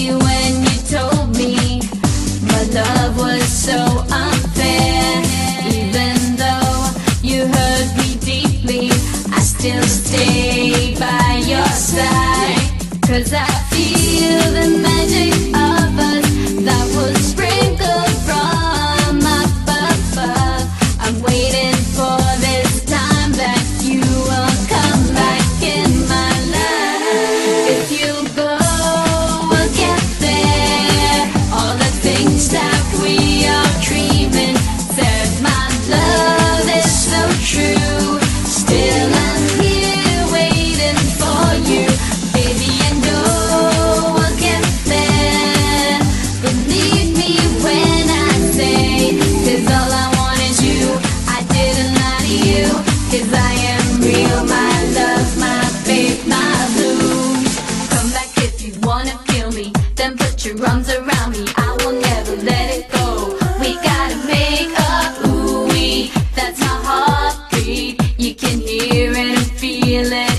me when you told me my love was so unfair. Even though you hurt me deeply, I still stay by your side. 'Cause I feel the magic of us that was sprinkled from above. I'm waiting for this time that you will come back in my life. If you go, we'll get there. All the things that we are dreaming, said my love is so true. Still I'm here waiting for you, baby, and know we'll get there. Believe me when I say, 'cause all I want is you. I didn't lie to you, 'cause I am real, my love, my babe, my blue. Come back if you wanna feel me, then put your arms around me. I will never let it go. We gotta make up, ooh-wee, that's my heartbeat. You can hear it and feel it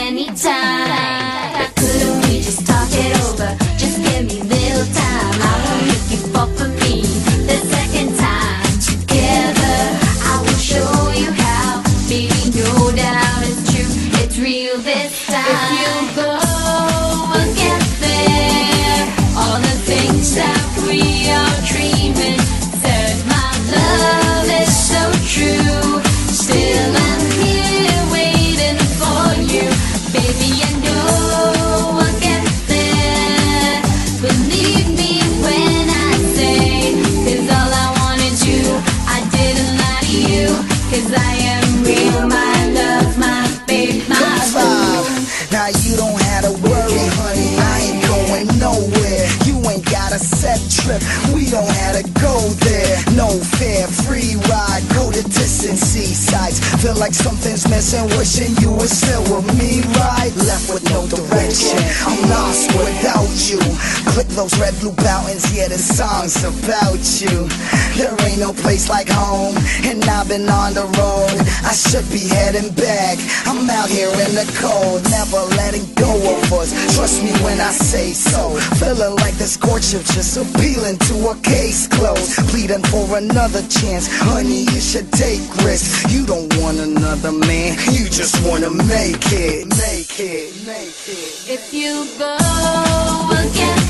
anytime. But couldn't we just talk it over? Just give me a little time. I will make you fall for me the second time. Together I will show you how. Baby, no doubt it's true, it's real this time. If you go, we'll get there. All the things that we are dreaming, said my love is so true. Still I'm here waiting for you, baby, I know we'll get there. Believe me when I say, 'cause all I want is you. I didn't lie to you, 'cause I am real, my love, my babe, my Five. Now you don't have to worry, honey, I ain't going nowhere. You ain't got a set trip, we don't have to go there. No fare, free ride, go to distant seasides. Feel like something's missing, wishing you were still with me, right? Left with no direction, I'm lost without you. Click those red blue buttons, yeah, this song's about you. There ain't no place like home, and I've been on the road. I should be heading back, I'm out here in the cold, never letting go of us. Trust me when I say so. Feeling like this courtship, just appealing to a case closed. Pleading for another chance, honey, you should take risks. You don't want another man, you just wanna make it. If you go, we'll get